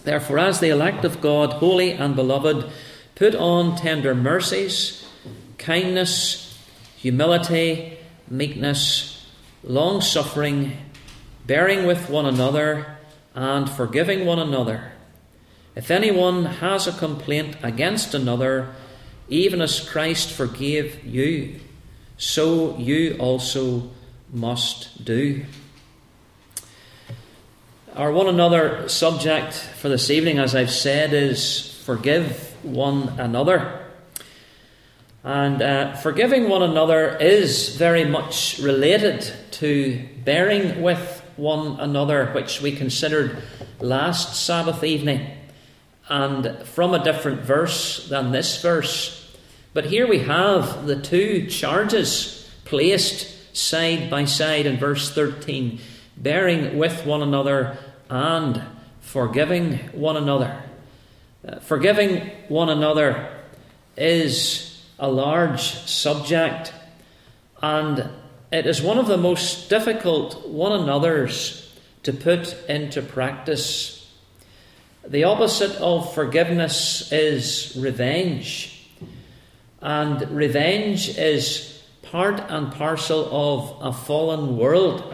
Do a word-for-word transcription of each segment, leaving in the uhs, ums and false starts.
Therefore, as the elect of God, holy and beloved, put on tender mercies, kindness, humility, meekness, long-suffering, bearing with one another, and forgiving one another. If anyone has a complaint against another, even as Christ forgave you, so you also must do. Our one another subject for this evening, as I've said, is forgive one another. And uh, forgiving one another is very much related to bearing with one another, which we considered last Sabbath evening, and from a different verse than this verse. But here we have the two charges placed side by side in verse thirteen, bearing with one another and forgiving one another. Uh, forgiving one another is a large subject, and it is one of the most difficult one another's to put into practice. The opposite of forgiveness is revenge, and revenge is part and parcel of a fallen world.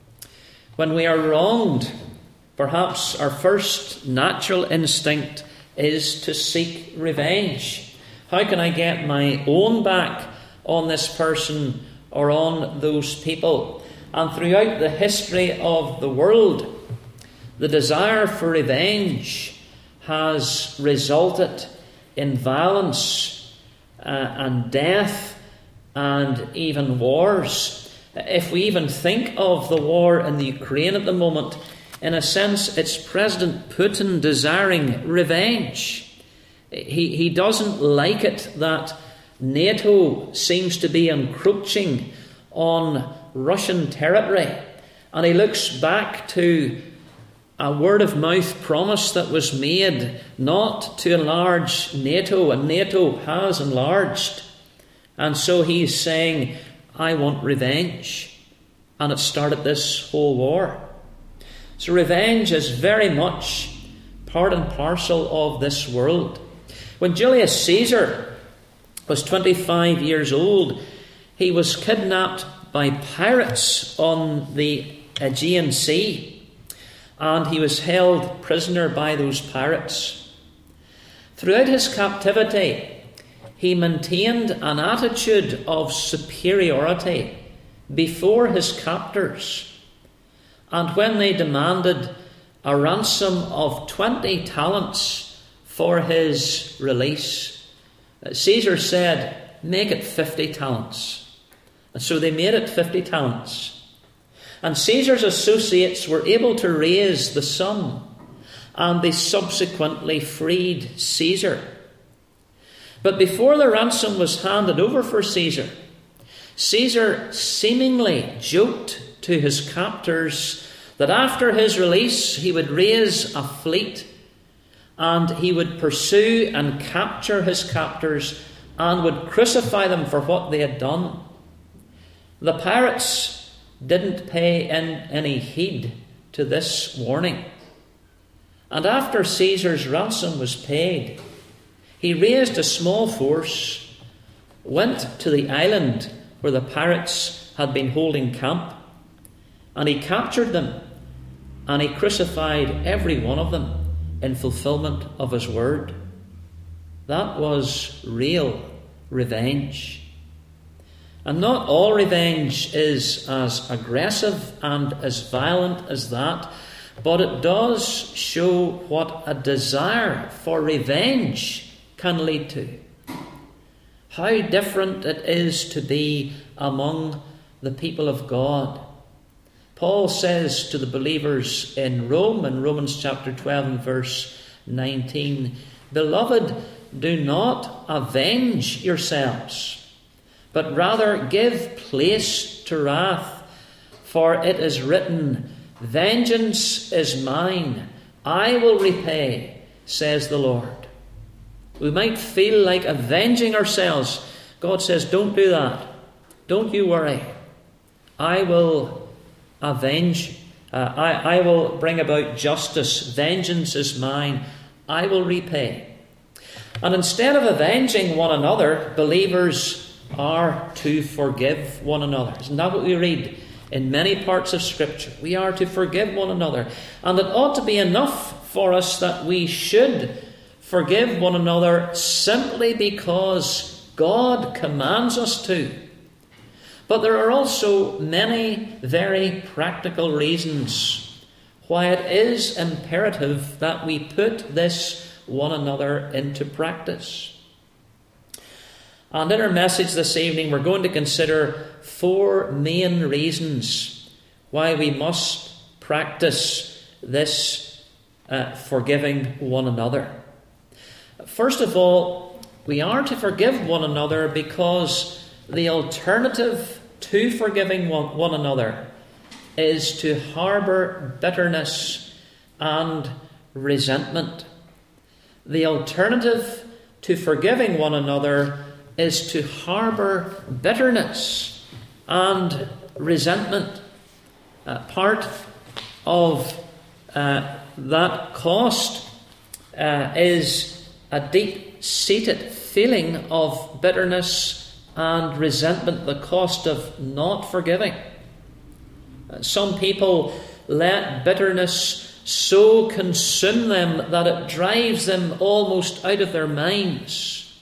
When we are wronged, perhaps our first natural instinct is to seek revenge. How can I get my own back on this person or on those people? And throughout the history of the world, the desire for revenge has resulted in violence uh, and death and even wars. If we even think of the war in the Ukraine at the moment, in a sense, it's President Putin desiring revenge. He, he doesn't like it that NATO seems to be encroaching on Russian territory. And he looks back to a word-of-mouth promise that was made not to enlarge NATO, and NATO has enlarged. And so he's saying, I want revenge. And it started this whole war. So revenge is very much part and parcel of this world. When Julius Caesar was twenty-five years old, he was kidnapped by pirates on the Aegean Sea, and he was held prisoner by those pirates. Throughout his captivity, he maintained an attitude of superiority before his captors. And when they demanded a ransom of twenty talents for his release, Caesar said, make it fifty talents. And so they made it fifty talents. And Caesar's associates were able to raise the sum, and they subsequently freed Caesar. But before the ransom was handed over for Caesar, Caesar seemingly joked to his captors that after his release he would raise a fleet and he would pursue and capture his captors and would crucify them for what they had done. The pirates didn't pay in any heed to this warning. And after Caesar's ransom was paid, he raised a small force, went to the island where the pirates had been holding camp, and he captured them, and he crucified every one of them in fulfillment of his word. That was real revenge. And not all revenge is as aggressive and as violent as that, but it does show what a desire for revenge can lead to. How different it is to be among the people of God. Paul says to the believers in Rome, in Romans chapter twelve and verse nineteen, Beloved, do not avenge yourselves, but rather give place to wrath, for it is written, Vengeance is mine, I will repay, says the Lord. We might feel like avenging ourselves. God says, don't do that. Don't you worry. I will avenge Uh, I, I will bring about justice. Vengeance is mine. I will repay. And instead of avenging one another, believers are to forgive one another. Isn't that what we read in many parts of Scripture? We are to forgive one another. And it ought to be enough for us that we should forgive one another simply because God commands us to. But there are also many very practical reasons why it is imperative that we put this one another into practice. And in our message this evening, we're going to consider four main reasons why we must practice this uh, forgiving one another. First of all, we are to forgive one another because the alternative to forgiving one, one another is to harbour bitterness and resentment. The alternative to forgiving one another is to harbour bitterness and resentment. Uh, part of uh, that cost uh, is a deep-seated feeling of bitterness and resentment, the cost of not forgiving. Uh, some people let bitterness so consume them that it drives them almost out of their minds.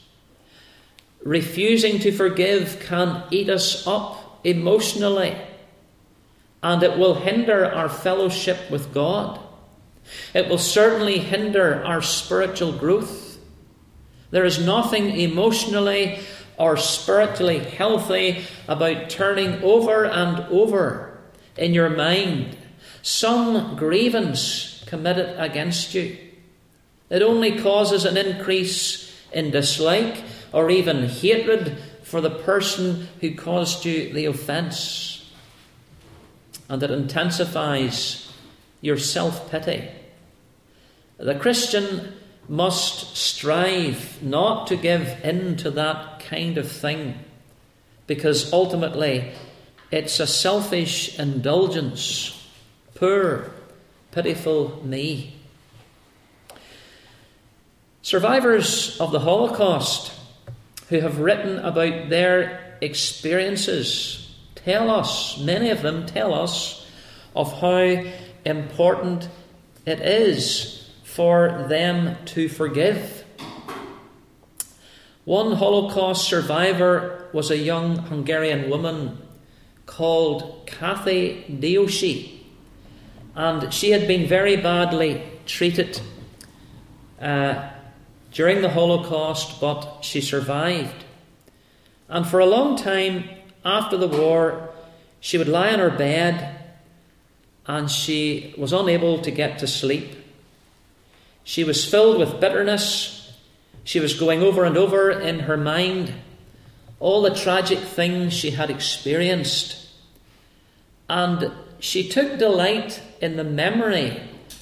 Refusing to forgive can eat us up emotionally, and it will hinder our fellowship with God. It will certainly hinder our spiritual growth. There is nothing emotionally or spiritually healthy about turning over and over in your mind some grievance committed against you. It only causes an increase in dislike or even hatred for the person who caused you the offence. And it intensifies your self-pity. The Christian must strive not to give in to that kind of thing, because ultimately it's a selfish indulgence. Poor, pitiful me. Survivors of the Holocaust who have written about their experiences tell us, many of them tell us, of how important it is for them to forgive. One Holocaust survivor was a young Hungarian woman called Kathy Dioshi. And she had been very badly treated uh, during the Holocaust, but she survived. And for a long time after the war, she would lie on her bed and she was unable to get to sleep. She was filled with bitterness. She was going over and over in her mind all the tragic things she had experienced. And she took delight in the memory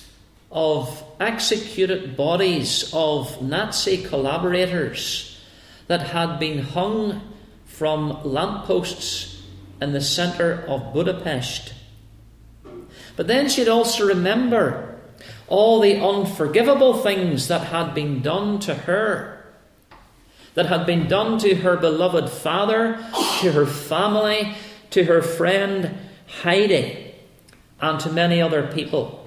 of executed bodies of Nazi collaborators that had been hung from lampposts in the centre of Budapest. But then she'd also remember all the unforgivable things that had been done to her, that had been done to her beloved father, to her family, to her friend Heidi, and to many other people.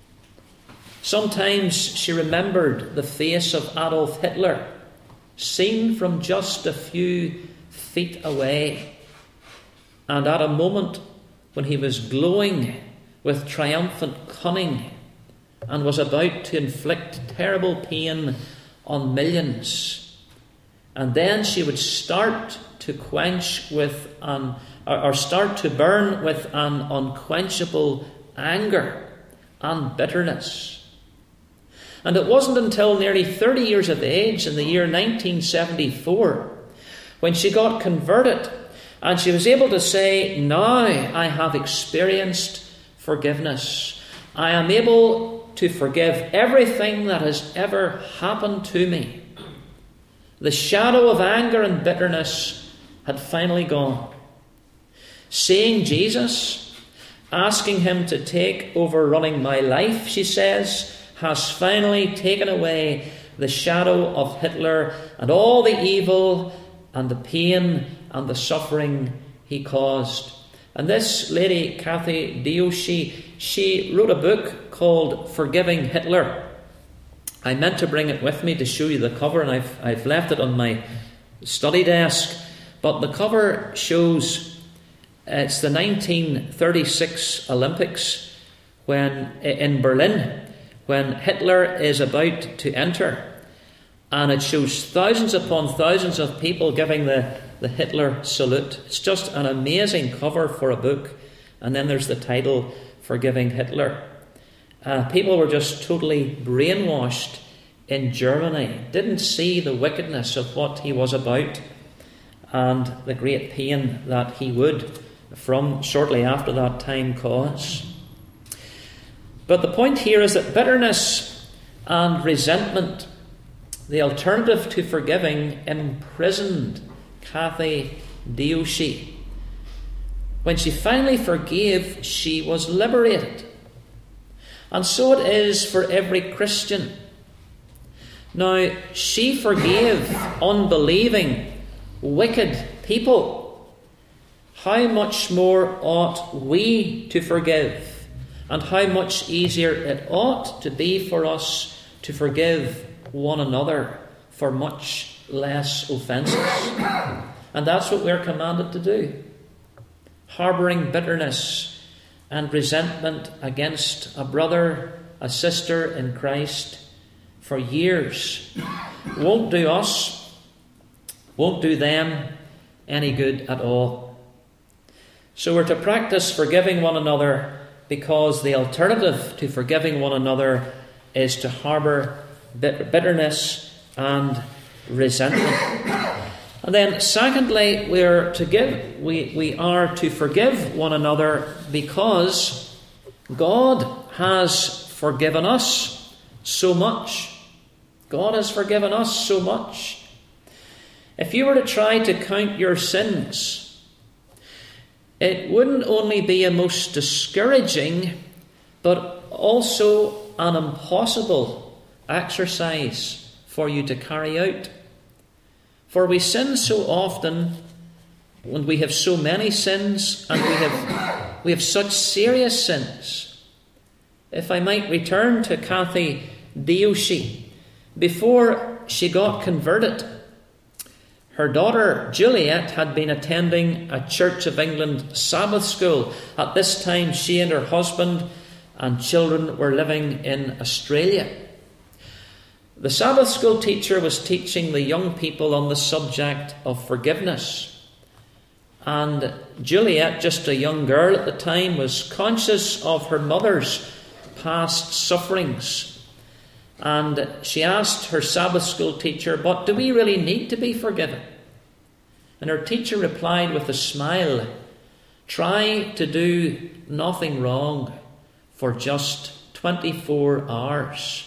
Sometimes she remembered the face of Adolf Hitler, seen from just a few feet away, and at a moment when he was glowing with triumphant cunning and was about to inflict terrible pain on millions. And then she would start to quench with an or start to burn with an unquenchable anger and bitterness. And it wasn't until nearly thirty years of age, in the year nineteen seventy-four, when she got converted and she was able to say, "Now I have experienced forgiveness. I am able to forgive everything that has ever happened to me." The shadow of anger and bitterness had finally gone. Seeing Jesus asking him to take over running my life, she says, has finally taken away the shadow of Hitler and all the evil and the pain and the suffering he caused. And this lady, Kathy Dioshi, she wrote a book called Forgiving Hitler. I meant to bring it with me to show you the cover, and I've, I've left it on my study desk. But the cover shows it's the nineteen thirty-six Olympics when in Berlin, when Hitler is about to enter. And it shows thousands upon thousands of people giving the, the Hitler salute. It's just an amazing cover for a book. And then there's the title, Forgiving Hitler. Uh, people were just totally brainwashed in Germany. Didn't see the wickedness of what he was about and the great pain that he would, from shortly after that time, cause. But the point here is that bitterness and resentment, the alternative to forgiving, imprisoned Kathy Dioshi. When she finally forgave, she was liberated. And so it is for every Christian. Now, she forgave unbelieving, wicked people. How much more ought we to forgive? And how much easier it ought to be for us to forgive one another for much less offences. And that's what we're commanded to do. Harbouring bitterness and resentment against a brother, a sister in Christ for years won't do us, won't do them any good at all. So we're to practice forgiving one another, because the alternative to forgiving one another is to harbour bitterness and resentment. And then secondly, we are to give we, we are to forgive one another because God has forgiven us so much. God has forgiven us so much. If you were to try to count your sins, it wouldn't only be a most discouraging, but also an impossible exercise for you to carry out. For we sin so often, and we have so many sins, and we have we have such serious sins. If I might return to Kathy Dioshi, before she got converted, her daughter Juliet had been attending a Church of England Sabbath school. At this time, she and her husband and children were living in Australia. The Sabbath school teacher was teaching the young people on the subject of forgiveness. And Juliet, just a young girl at the time, was conscious of her mother's past sufferings. And she asked her Sabbath school teacher, "But do we really need to be forgiven?" And her teacher replied with a smile, "Try to do nothing wrong for just twenty-four hours.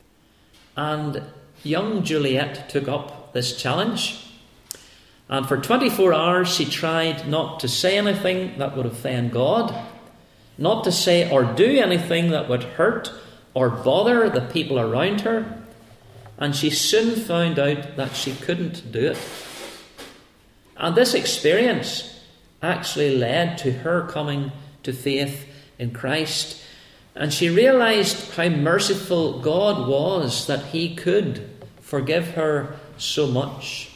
And young Juliet took up this challenge. And for twenty-four hours she tried not to say anything that would offend God, not to say or do anything that would hurt or bother the people around her. And she soon found out that she couldn't do it. And this experience actually led to her coming to faith in Christ. And she realized how merciful God was, that he could forgive her so much.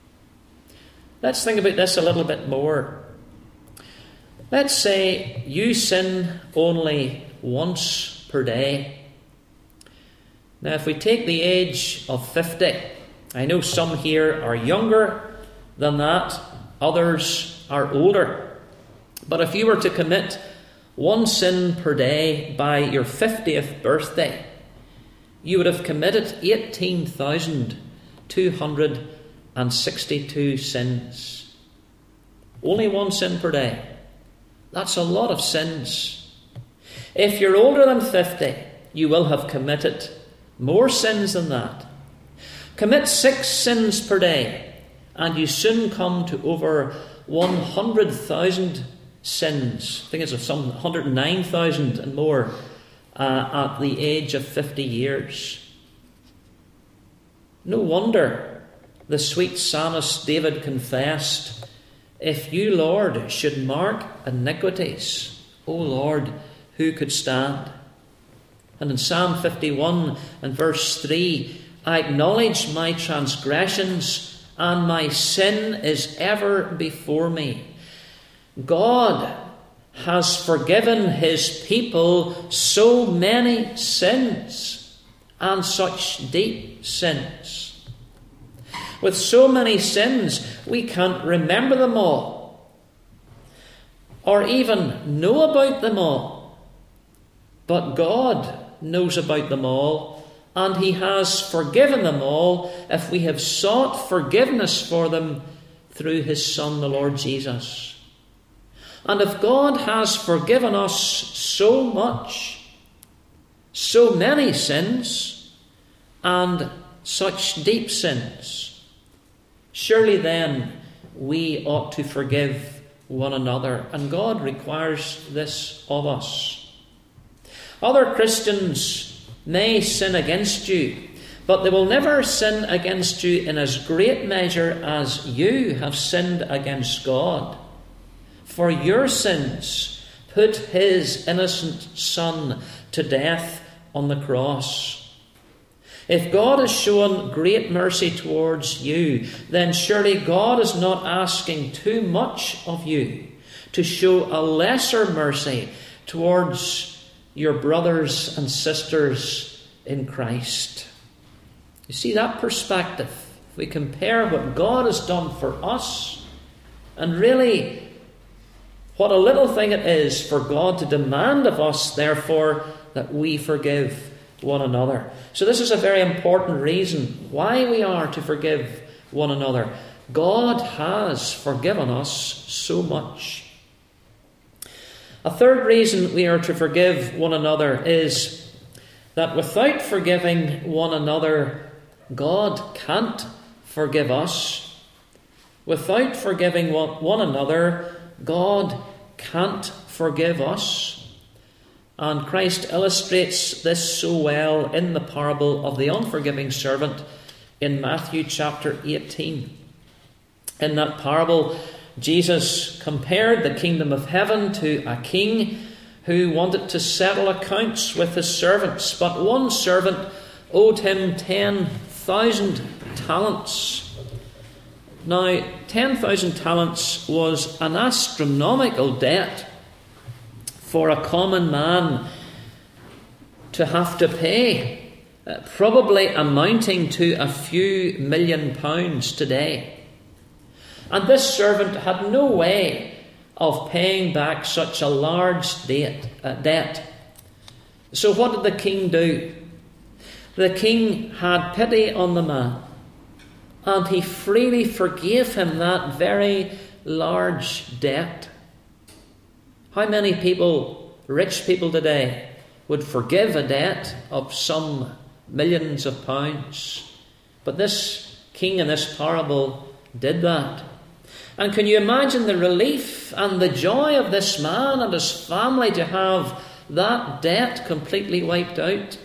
Let's think about this a little bit more. Let's say you sin only once per day. Now, if we take the age of fifty, I know some here are younger than that, others are older. But if you were to commit one sin per day by your fiftieth birthday, you would have committed eighteen thousand two hundred sixty-two sins. Only one sin per day. That's a lot of sins. If you're older than fifty, you will have committed more sins than that. Commit six sins per day, and you soon come to over one hundred thousand sins. I think it's of some one hundred nine thousand and more uh, at the age of fifty years. No wonder the sweet psalmist David confessed, "If you, Lord, should mark iniquities, O Lord, who could stand?" And in Psalm fifty-one and verse three, "I acknowledge my transgressions, and my sin is ever before me." God has forgiven his people so many sins, and such deep sins. With so many sins, we can't remember them all, or even know about them all. But God knows about them all, and he has forgiven them all if we have sought forgiveness for them through his Son, the Lord Jesus. And if God has forgiven us so much, so many sins, and such deep sins, surely then we ought to forgive one another. And God requires this of us. Other Christians may sin against you, but they will never sin against you in as great measure as you have sinned against God. For your sins put his innocent Son to death on the cross. If God has shown great mercy towards you, then surely God is not asking too much of you to show a lesser mercy towards your brothers and sisters in Christ. You see that perspective? If we compare what God has done for us, and really what a little thing it is for God to demand of us, therefore, that we forgive one another. So this is a very important reason why we are to forgive one another. God has forgiven us so much. A third reason we are to forgive one another is that without forgiving one another, God can't forgive us. Without forgiving one another, God can't forgive us. And Christ illustrates this so well in the parable of the unforgiving servant in Matthew chapter eighteen. In that parable, Jesus compared the kingdom of heaven to a king who wanted to settle accounts with his servants. But one servant owed him ten thousand talents. Now, ten thousand talents was an astronomical debt for a common man to have to pay, uh, probably amounting to a few million pounds today. And this servant had no way of paying back such a large debt. Uh, debt. So what did the king do? The king had pity on the man, and he freely forgave him that very large debt. How many people, rich people today, would forgive a debt of some millions of pounds? But this king in this parable did that. And can you imagine the relief and the joy of this man and his family to have that debt completely wiped out?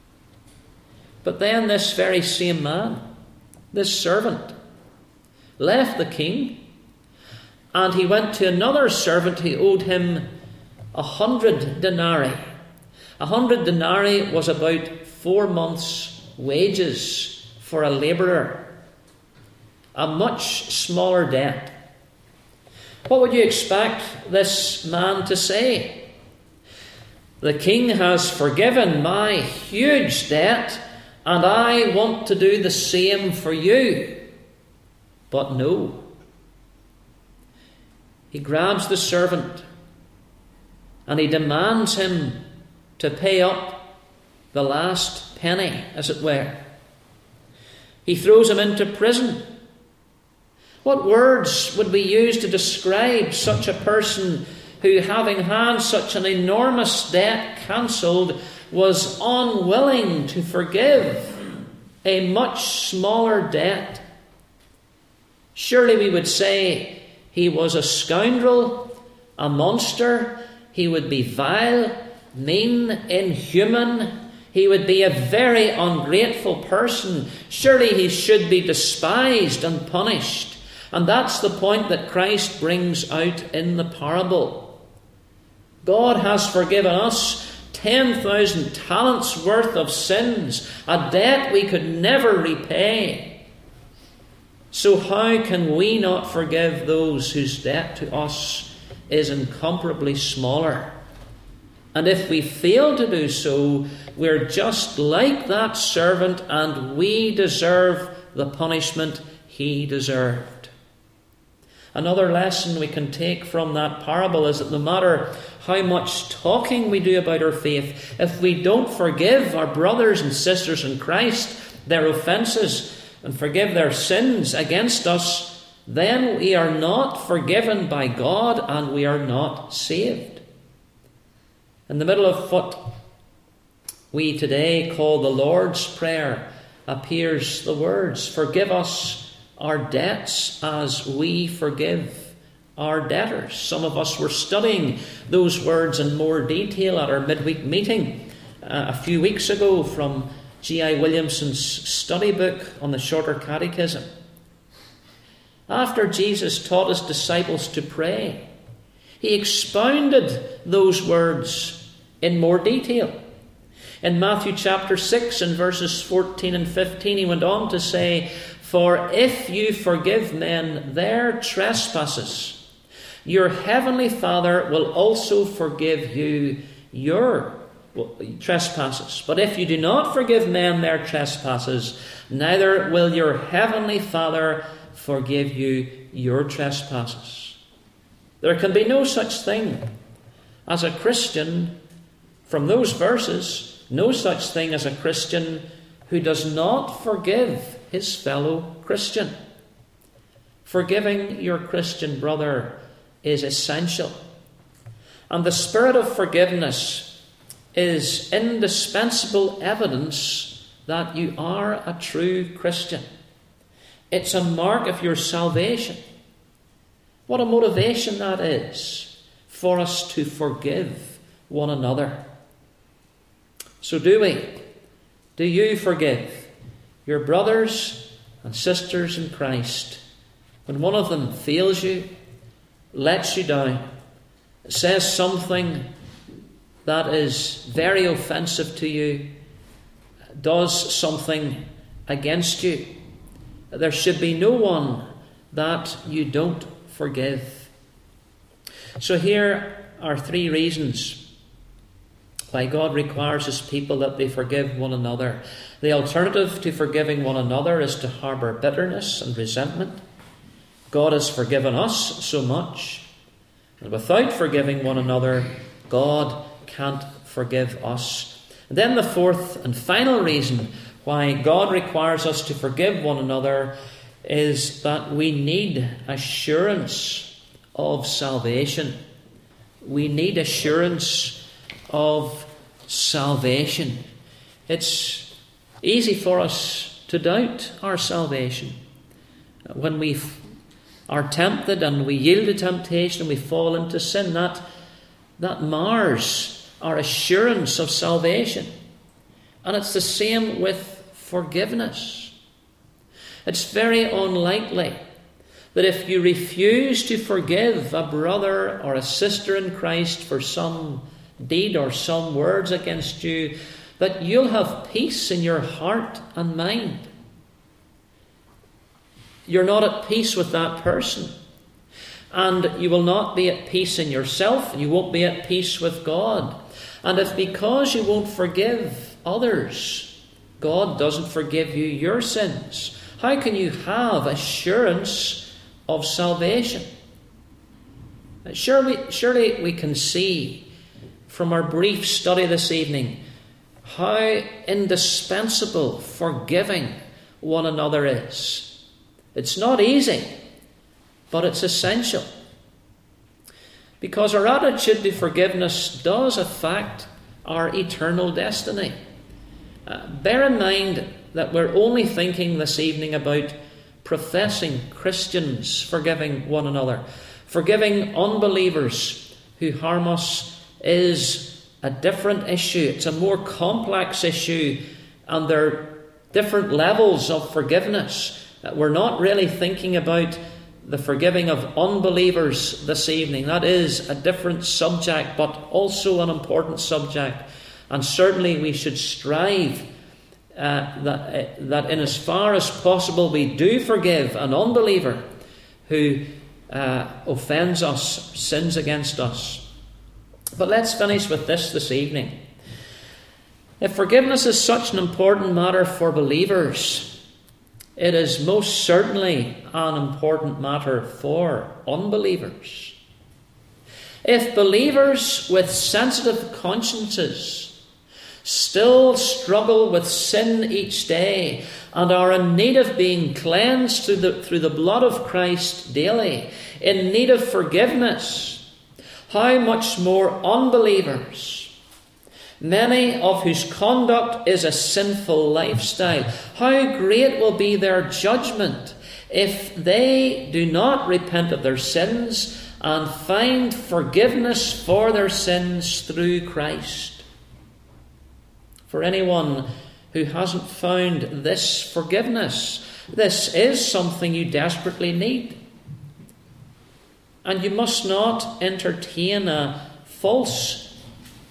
But then this very same man, this servant, left the king, and he went to another servant who owed him a hundred denarii. A hundred denarii was about four months' wages for a labourer. A much smaller debt. What would you expect this man to say? The king has forgiven my huge debt, and I want to do the same for you. But no. He grabs the servant and he demands him to pay up the last penny, as it were. He throws him into prison. What words would we use to describe such a person who, having had such an enormous debt cancelled, was unwilling to forgive a much smaller debt? Surely we would say he was a scoundrel a monster. He would be vile, mean, inhuman. He would be a very ungrateful person. Surely he should be despised and punished. And that's the point that Christ brings out in the parable. God has forgiven us ten thousand talents worth of sins, a debt we could never repay. So how can we not forgive those whose debt to us is incomparably smaller? And if we fail to do so, we're just like that servant, and we deserve the punishment he deserved. Another lesson we can take from that parable is that no matter how much talking we do about our faith, if we don't forgive our brothers and sisters in Christ their offences and forgive their sins against us, then we are not forgiven by God and we are not saved. In the middle of what we today call the Lord's Prayer appears the words, "Forgive us our debts as we forgive our debtors." Some of us were studying those words in more detail at our midweek meeting uh, a few weeks ago from G I Williamson's study book on the Shorter Catechism. After Jesus taught his disciples to pray, he expounded those words in more detail. In Matthew chapter six and verses fourteen and fifteen, he went on to say, "For if you forgive men their trespasses, your heavenly Father will also forgive you your trespasses. But if you do not forgive men their trespasses, neither will your heavenly Father forgive you your trespasses." There can be no such thing as a Christian, from those verses, no such thing as a Christian who does not forgive his fellow Christian. Forgiving your Christian brother is essential. And the spirit of forgiveness is indispensable evidence that you are a true Christian. It's a mark of your salvation. What a motivation that is for us to forgive one another. So do we? Do you forgive your brothers and sisters in Christ when one of them fails you, lets you down, says something that is very offensive to you, does something against you? There should be no one that you don't forgive. So here are three reasons why God requires his people that they forgive one another. The alternative to forgiving one another is to harbour bitterness and resentment. God has forgiven us so much, and without forgiving one another, God can't forgive us. And then the fourth and final reason why God requires us to forgive one another is that we need assurance of salvation. We need assurance of salvation. It's easy for us to doubt our salvation. When we are tempted and we yield to temptation and we fall into sin, that, that mars our assurance of salvation. And it's the same with forgiveness. It's very unlikely that if you refuse to forgive a brother or a sister in Christ for some deed or some words against you, that you'll have peace in your heart and mind. You're not at peace with that person. And you will not be at peace in yourself. You won't be at peace with God. And if because you won't forgive others, God doesn't forgive you your sins, how can you have assurance of salvation? Surely, surely we can see from our brief study this evening how indispensable forgiving one another is. It's not easy, but it's essential. Because our attitude to forgiveness does affect our eternal destiny. Uh, bear in mind that we're only thinking this evening about professing Christians forgiving one another. Forgiving unbelievers who harm us is a different issue. It's a more complex issue, and there are different levels of forgiveness. We're not really thinking about the forgiving of unbelievers this evening. That is a different subject, but also an important subject. And certainly we should strive uh, that, uh, that in as far as possible we do forgive an unbeliever who uh, offends us, sins against us. But let's finish with this this evening. If forgiveness is such an important matter for believers, it is most certainly an important matter for unbelievers. If believers with sensitive consciences still struggle with sin each day and are in need of being cleansed through the, through the blood of Christ daily, in need of forgiveness, how much more unbelievers, many of whose conduct is a sinful lifestyle, how great will be their judgment if they do not repent of their sins and find forgiveness for their sins through Christ. For anyone who hasn't found this forgiveness, this is something you desperately need. And you must not entertain a false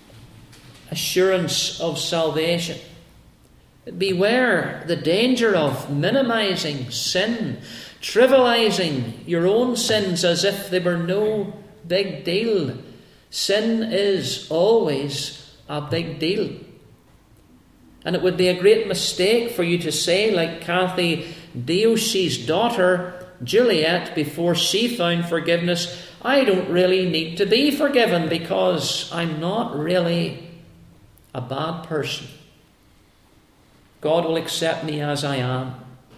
assurance of salvation. Beware the danger of minimizing sin, trivializing your own sins as if they were no big deal. Sin is always a big deal. And it would be a great mistake for you to say, like Kathy Deoshi's daughter, Juliet, before she found forgiveness, I don't really need to be forgiven because I'm not really a bad person. God will accept me as I am.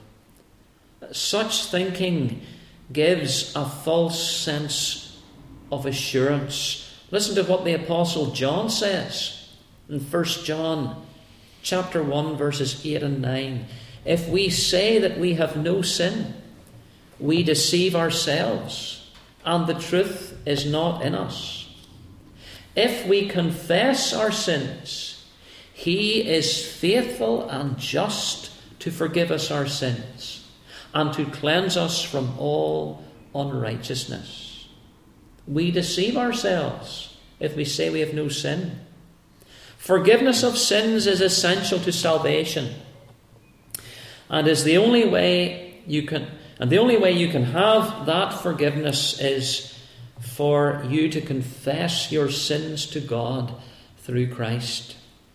Such thinking gives a false sense of assurance. Listen to what the Apostle John says in First John chapter one, verses eight and nine. If we say that we have no sin, we deceive ourselves, and the truth is not in us. If we confess our sins, He is faithful and just to forgive us our sins and to cleanse us from all unrighteousness. We deceive ourselves if we say we have no sin. Forgiveness of sins is essential to salvation, and is the only way you can and the only way you can have that forgiveness is for you to confess your sins to God through Christ.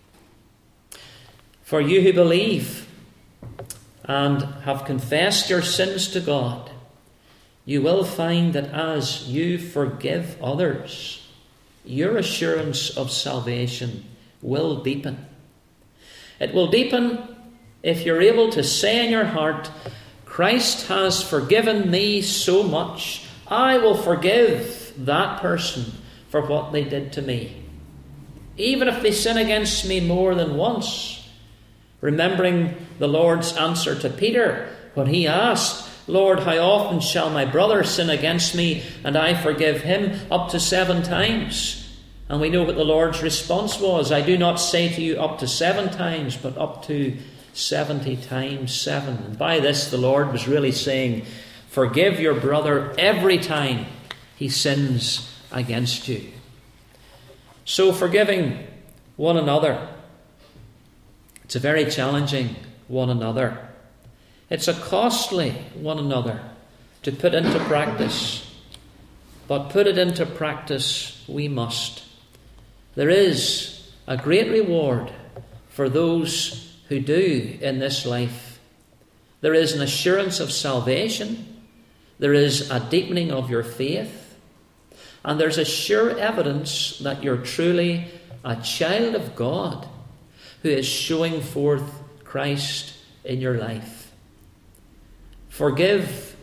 For you who believe and have confessed your sins to God, you will find that as you forgive others, your assurance of salvation will deepen. It will deepen if you're able to say in your heart, Christ has forgiven me so much, I will forgive that person for what they did to me. Even if they sin against me more than once. Remembering the Lord's answer to Peter when he asked, Lord, how often shall my brother sin against me and I forgive him? Up to seven times. And we know what the Lord's response was. I do not say to you up to seven times, but up to seventy times seven. And by this the Lord was really saying, forgive your brother every time he sins against you. So forgiving one another, it's a very challenging one another. It's a costly one another to put into practice. But put it into practice we must. There is a great reward for those who do in this life. There is an assurance of salvation. There is a deepening of your faith. And there's a sure evidence that you're truly a child of God who is showing forth Christ in your life. Forgive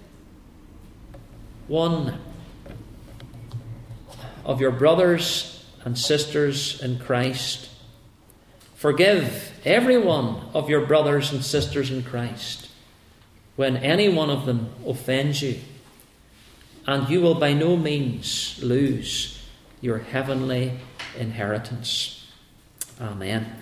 one of your brothers and sisters in Christ. Forgive every one of your brothers and sisters in Christ when any one of them offends you, and you will by no means lose your heavenly inheritance. Amen.